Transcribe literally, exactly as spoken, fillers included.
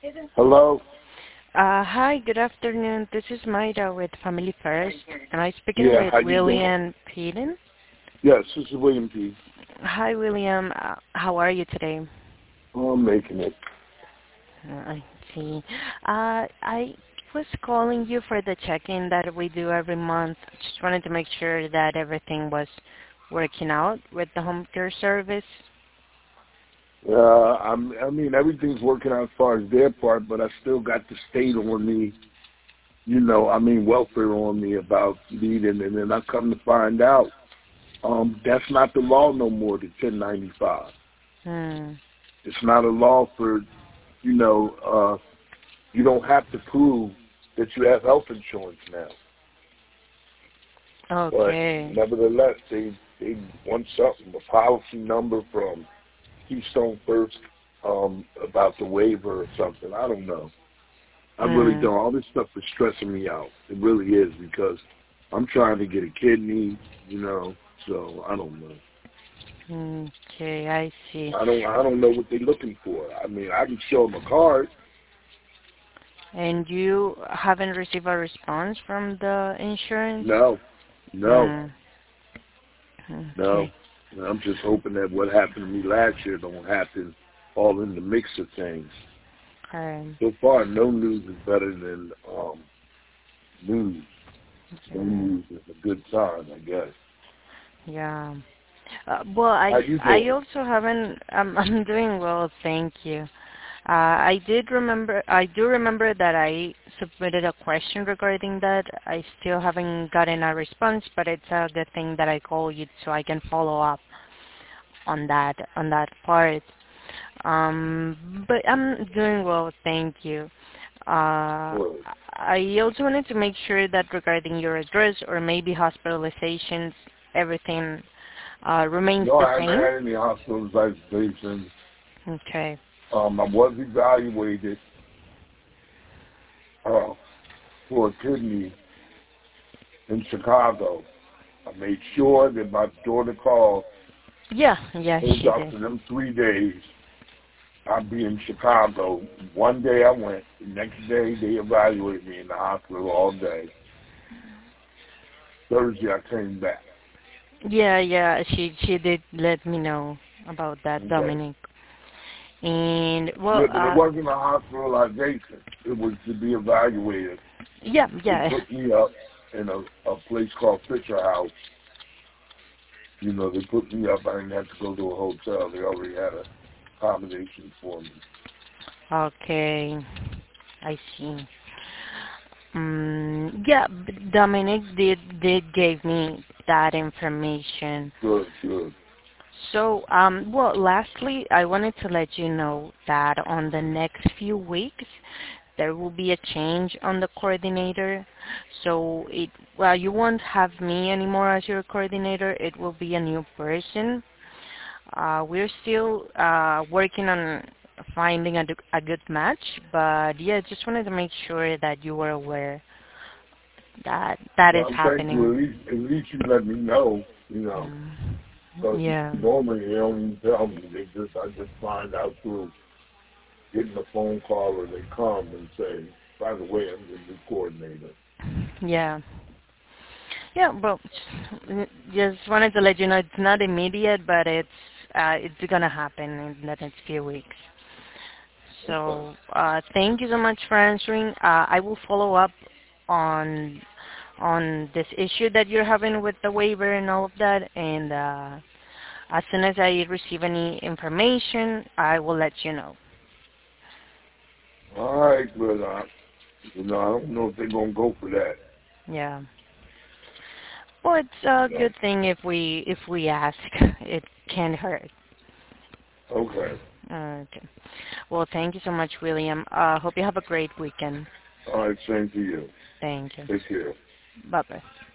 Hello? Uh, hi, good afternoon. This is Maida with Family First. Am I speaking Yeah, with how you doing? William Peden? Yes, this is William P. Hi, William. Uh, how are you today? Oh, I'm making it. Uh, I see. Uh, I was calling you for the check-in that we do every month. Just wanted to make sure that everything was working out with the home care service. Uh, I'm, I mean, everything's working out as far as their part, but I still got the state on me, you know, I mean, welfare on me about needing, and then I come to find out, um, that's not the law no more, the ten ninety-five. Hmm. It's not a law for, you know, uh, you don't have to prove that you have health insurance now. But Okay. nevertheless, they, they want something, a policy number from Keystone First, um, about the waiver or something. I don't know. I really Hmm. don't. All this stuff is stressing me out. It really is, because I'm trying to get a kidney, you know, so I don't know. Okay, I see. I don't I don't know what they're looking for. I mean, I can show them a card. And you haven't received a response from the insurance? No, no, Hmm. no. Okay. And I'm just hoping that what happened to me last year don't happen all in the mix of things. Um, So far, no news is better than um, news. No yeah. news is a good sign, I guess. Yeah. Uh, well, How I you I doing? also haven't. Um, I'm doing well, thank you. Uh, I did remember. I do remember that I submitted a question regarding that. I still haven't gotten a response, but it's a good thing that I call you so I can follow up on that on that part. Um, but I'm doing well, thank you. Uh, Well, I also wanted to make sure that regarding your address or maybe hospitalizations, everything uh, remains no, the I haven't same. had any hospitalizations. Okay. Um, I was evaluated uh, for a kidney in Chicago. I made sure that my daughter called, Yeah, yeah, told she did. doctor them three days I'd be in Chicago. One day I went. The next day they evaluated me in the hospital all day. Thursday I came back. Yeah, yeah, she she did let me know about that, Okay. Dominic. And Yeah, well, but it uh, wasn't a hospitalization. It was to be evaluated. yeah, They yeah. put me up in a, a place called Fisher House. You know, they put me up. I didn't have to go to a hotel. They already had a accommodation for me. Okay, I see. Um, yeah, b- Dominic did did gave me that information. Good, good. So, um, well, lastly, I wanted to let you know that on the next few weeks, there will be a change on the coordinator. So it, well, you won't have me anymore as your coordinator. It will be a new person. Uh, we're still uh, working on finding a, d- a good match, but yeah, just wanted to make sure that you were aware that that is Well, thank you. happening. At least, at least you let me know, you know. Mm, Because yeah. normally they don't even tell me. They just, I just find out through getting a phone call, or they come and say, by the way, I'm the new coordinator. Yeah. Yeah, well, just wanted to let you know it's not immediate, but it's uh, it's gonna happen in the next few weeks. Okay. So uh, thank you so much for answering. Uh, I will follow up on on this issue that you're having with the waiver and all of that, and uh, as soon as I receive any information, I will let you know. All right, but, uh, you know, I don't know if they're going to go for that. Yeah. Well, it's a You know. good thing if we if we ask. It can't hurt. Okay. Okay. Well, thank you so much, William. Uh, hope you have a great weekend. All right, same to you. Thank you. Take care. Bye-bye.